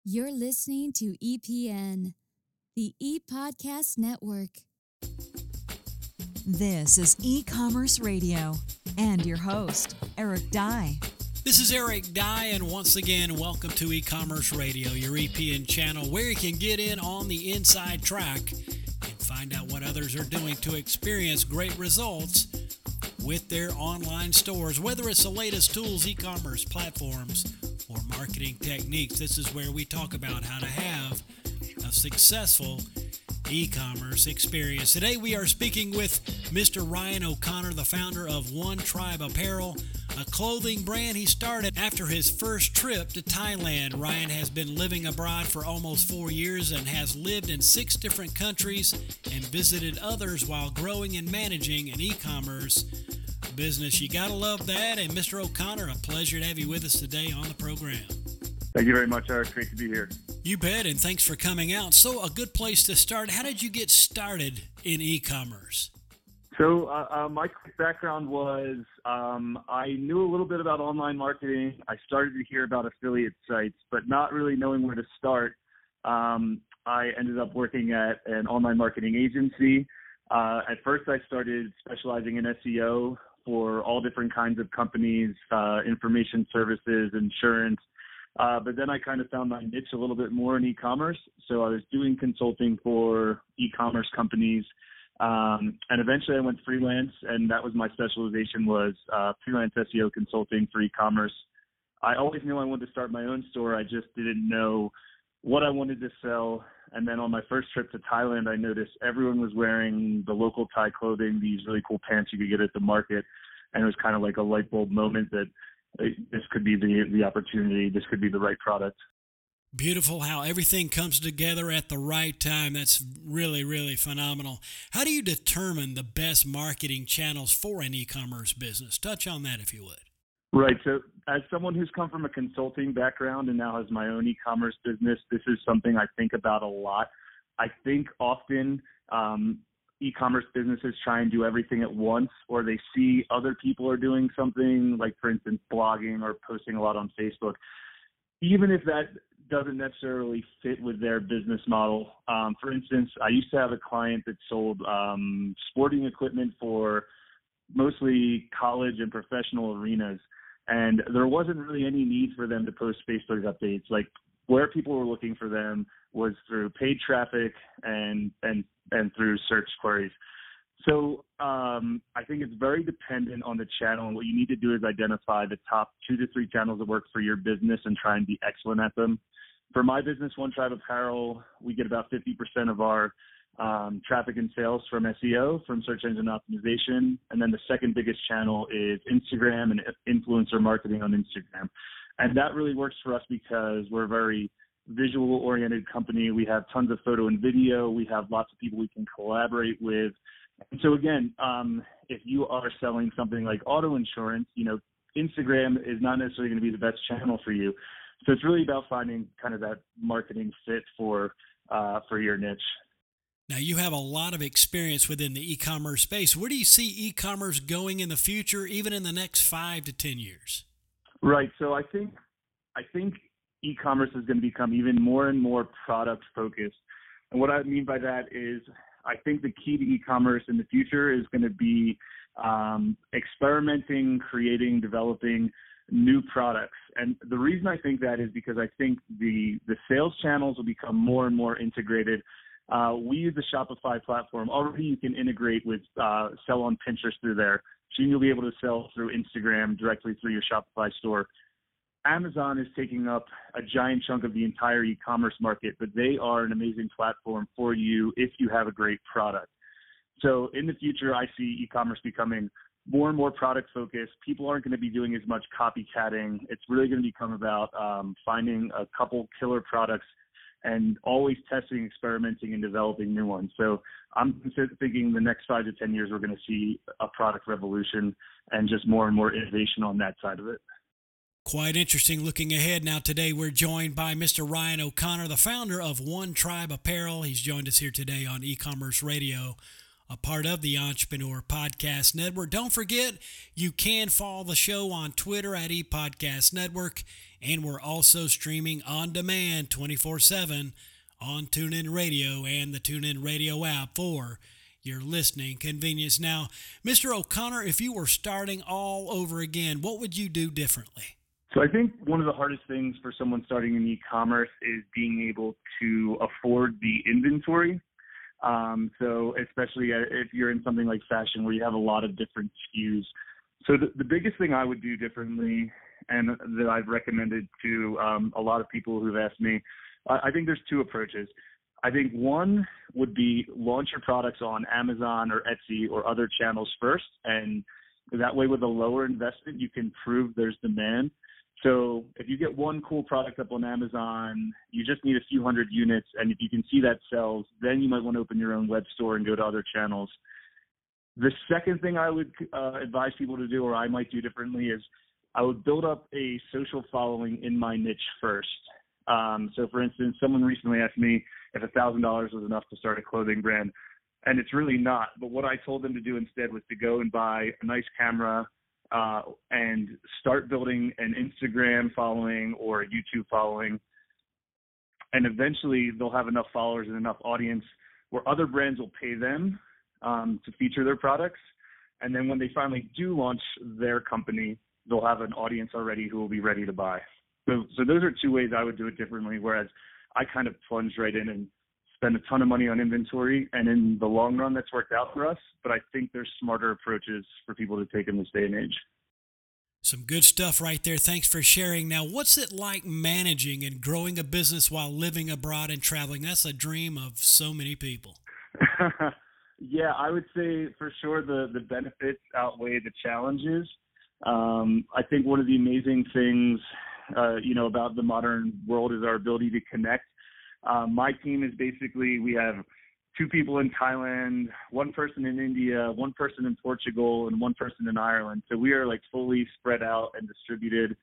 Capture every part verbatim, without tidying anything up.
You're listening to E P N, the E-Podcast Network. This is E-Commerce Radio and your host, Eric Dye. This is Eric Dye, and once again, welcome to E-Commerce Radio, your E P N channel, where you can get in on the inside track and find out what others are doing to experience great results with their online stores. Whether it's the latest tools, e-commerce platforms, or marketing techniques, this is where we talk about how to have a successful e-commerce experience. Today we are speaking with Mister Ryan O'Connor, the founder of One Tribe Apparel, a clothing brand he started after his first trip to Thailand. Ryan has been living abroad for almost four years and has lived in six different countries and visited others while growing and managing an e-commerce business. You gotta love that. And Mister O'Connor, a pleasure to have you with us today on the program. Thank you very much, Eric. Great to be here. You bet, and thanks for coming out. So a good place to start. How did you get started in e-commerce? So uh, uh, my background was um, I knew a little bit about online marketing. I started to hear about affiliate sites, but not really knowing where to start. Um, I ended up working at an online marketing agency. Uh, at first, I started specializing in S E O for all different kinds of companies, uh, information services, insurance. Uh, but then I kind of found my niche a little bit more in e-commerce. So I was doing consulting for e-commerce companies. Um, and eventually I went freelance, and that was my specialization, was uh, freelance S E O consulting for e-commerce. I always knew I wanted to start my own store. I just didn't know what I wanted to sell. And then on my first trip to Thailand, I noticed everyone was wearing the local Thai clothing, these really cool pants you could get at the market. And it was kind of like a light bulb moment that this could be the the opportunity. This could be the right product. Beautiful how everything comes together at the right time. That's really, really phenomenal. How do you determine the best marketing channels for an e-commerce business? Touch on that if you would. Right. So as someone who's come from a consulting background and now has my own e-commerce business, this is something I think about a lot. I think often um, e-commerce businesses try and do everything at once, or they see other people are doing something, like, for instance, blogging or posting a lot on Facebook. Even if that doesn't necessarily fit with their business model. Um, for instance, I used to have a client that sold um, sporting equipment for mostly college and professional arenas. And there wasn't really any need for them to post Facebook updates. Like, where people were looking for them was through paid traffic and and and through search queries. So um, I think it's very dependent on the channel. And what you need to do is identify the top two to three channels that work for your business and try and be excellent at them. For my business, One Tribe Apparel, we get about fifty percent of our um, traffic and sales from S E O, from search engine optimization. And then the second biggest channel is Instagram and influencer marketing on Instagram. And that really works for us because we're a very visual-oriented company. We have tons of photo and video. We have lots of people we can collaborate with. And so again, um, if you are selling something like auto insurance, you know, Instagram is not necessarily going to be the best channel for you. So it's really about finding kind of that marketing fit for uh, for your niche. Now, you have a lot of experience within the e-commerce space. Where do you see e-commerce going in the future, even in the next five to ten years? Right. So I think I think e-commerce is going to become even more and more product focused. And what I mean by that is I think the key to e-commerce in the future is going to be um, experimenting, creating, developing new products. And the reason I think that is because I think the, the sales channels will become more and more integrated. Uh, we use the Shopify platform. Already you can integrate with uh, sell on Pinterest through there. Soon you'll be able to sell through Instagram directly through your Shopify store. Amazon is taking up a giant chunk of the entire e-commerce market, but they are an amazing platform for you if you have a great product. So in the future, I see e-commerce becoming more and more product focused. People aren't going to be doing as much copycatting. It's really going to become about um, finding a couple killer products and always testing, experimenting, and developing new ones. So I'm thinking the next five to ten years, we're going to see a product revolution and just more and more innovation on that side of it. Quite interesting looking ahead. Now today we're joined by Mister Ryan O'Connor, the founder of One Tribe Apparel. He's joined us here today on E-Commerce Radio a part of the Entrepreneur Podcast Network. Don't forget, you can follow the show on Twitter at ePodcast Network, and we're also streaming on demand twenty-four seven on TuneIn Radio and the TuneIn Radio app for your listening convenience. Now, Mister O'Connor, if you were starting all over again, what would you do differently? So I think one of the hardest things for someone starting in e-commerce is being able to afford the inventory. Um, so especially if you're in something like fashion where you have a lot of different S K Us. So the, the biggest thing I would do differently, and that I've recommended to um, a lot of people who've asked me, I, I think there's two approaches. I think one would be launch your products on Amazon or Etsy or other channels first, and that way with a lower investment, you can prove there's demand. So if you get one cool product up on Amazon, you just need a few hundred units, and if you can see that sells, then you might want to open your own web store and go to other channels. The second thing I would uh, advise people to do, or I might do differently, is I would build up a social following in my niche first. Um, so for instance, someone recently asked me if one thousand dollars was enough to start a clothing brand, and it's really not. But what I told them to do instead was to go and buy a nice camera, Uh, and start building an Instagram following or a YouTube following. And eventually they'll have enough followers and enough audience where other brands will pay them um, to feature their products. And then when they finally do launch their company, they'll have an audience already who will be ready to buy. So, so those are two ways I would do it differently, whereas I kind of plunged right in and spend a ton of money on inventory, and in the long run, that's worked out for us. But I think there's smarter approaches for people to take in this day and age. Some good stuff right there. Thanks for sharing. Now, what's it like managing and growing a business while living abroad and traveling? That's a dream of so many people. Yeah, I would say for sure the, the benefits outweigh the challenges. Um, I think one of the amazing things, uh, you know, about the modern world is our ability to connect. Uh, my team is basically, we have two people in Thailand, one person in India, one person in Portugal, and one person in Ireland. So we are like fully spread out and distributed,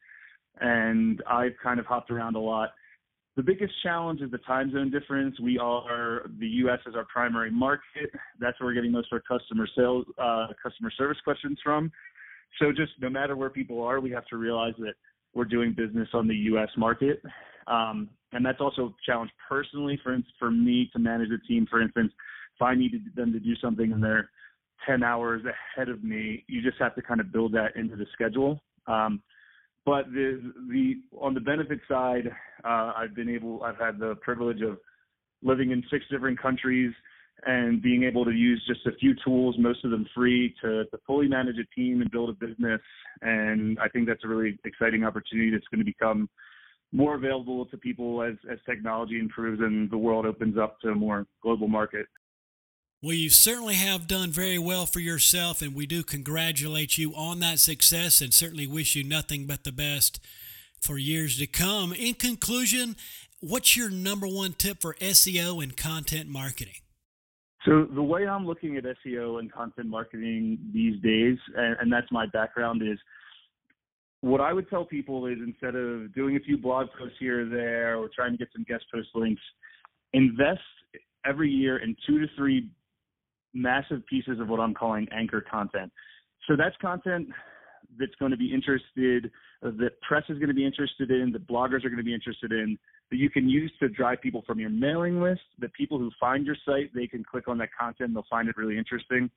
and I've kind of hopped around a lot. The biggest challenge is the time zone difference. We are, the U S is our primary market. That's where we're getting most of our customer sales, uh, customer service questions from. So just no matter where people are, we have to realize that we're doing business on the U S market. Um, and that's also a challenge personally for for me to manage a team. For instance, if I needed them to do something and they're ten hours ahead of me, you just have to kind of build that into the schedule. Um, but the, the on the benefit side, uh, I've been able, I've had the privilege of living in six different countries and being able to use just a few tools, most of them free, to, to fully manage a team and build a business. And I think that's a really exciting opportunity that's going to become more available to people as, as technology improves and the world opens up to a more global market. Well, you certainly have done very well for yourself, and we do congratulate you on that success and certainly wish you nothing but the best for years to come. In conclusion, what's your number one tip for S E O and content marketing? So the way I'm looking at S E O and content marketing these days, and, and that's my background, is what I would tell people is instead of doing a few blog posts here or there or trying to get some guest post links, invest every year in two to three massive pieces of what I'm calling anchor content. So that's content that's going to be interested, that press is going to be interested in, that bloggers are going to be interested in, that you can use to drive people from your mailing list, that people who find your site, they can click on that content and they'll find it really interesting.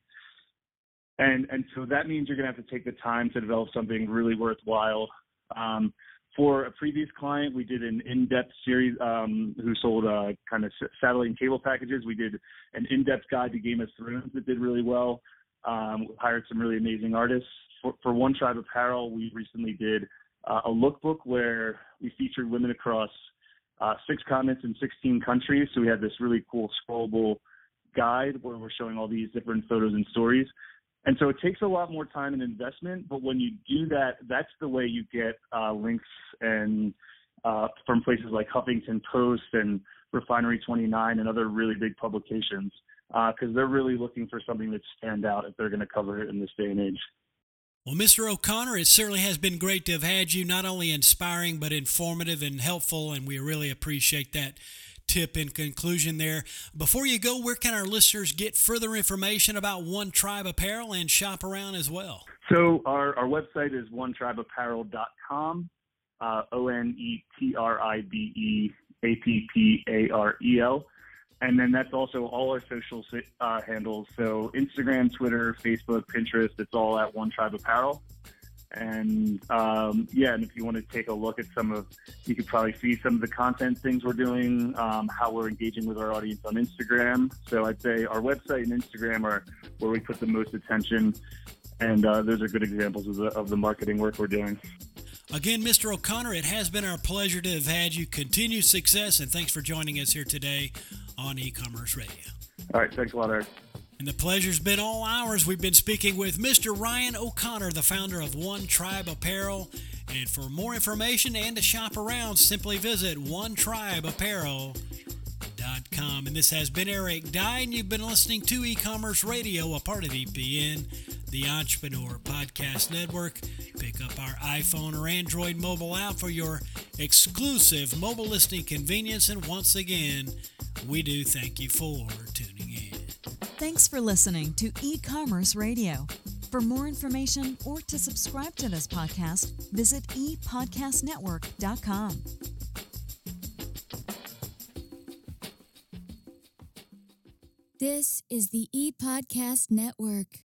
And and so that means you're going to have to take the time to develop something really worthwhile. Um, for a previous client, we did an in-depth series um, who sold uh, kind of satellite and cable packages. We did an in-depth guide to Game of Thrones that did really well. Um, hired some really amazing artists. For, for One Tribe Apparel, we recently did uh, a lookbook where we featured women across uh, six continents and sixteen countries. So we had this really cool scrollable guide where we're showing all these different photos and stories. And so it takes a lot more time and investment, but when you do that, that's the way you get uh, links and uh, from places like Huffington Post and Refinery twenty-nine and other really big publications, because uh, they're really looking for something that stand out if they're going to cover it in this day and age. Well, Mister O'Connor, it certainly has been great to have had you, not only inspiring but informative and helpful, and we really appreciate that tip in conclusion there. Before you go, where can our listeners get further information about One Tribe Apparel and shop around as well? So our, our website is one tribe apparel dot com, uh, O N E T R I B E A P P A R E L. And then that's also all our social uh, handles. So Instagram, Twitter, Facebook, Pinterest, it's all at One Tribe Apparel. And um, yeah, and if you want to take a look at some of, you could probably see some of the content things we're doing, um, how we're engaging with our audience on Instagram. So I'd say our website and Instagram are where we put the most attention. And uh, those are good examples of the, of the marketing work we're doing. Again, Mister O'Connor, it has been our pleasure to have had you. Continued success, and thanks for joining us here today on E-Commerce Radio. All right, thanks a lot, Eric. And the pleasure's been all ours. We've been speaking with Mister Ryan O'Connor, the founder of One Tribe Apparel. And for more information and to shop around, simply visit one tribe apparel dot com. And this has been Eric Dye, and you've been listening to E-Commerce Radio, a part of E P N, the Entrepreneur Podcast Network. Pick up our iPhone or Android mobile app for your exclusive mobile listing convenience. And once again, we do thank you for tuning in. Thanks for listening to E-Commerce Radio. For more information or to subscribe to this podcast, visit e podcast network dot com. This is the E-Podcast Network.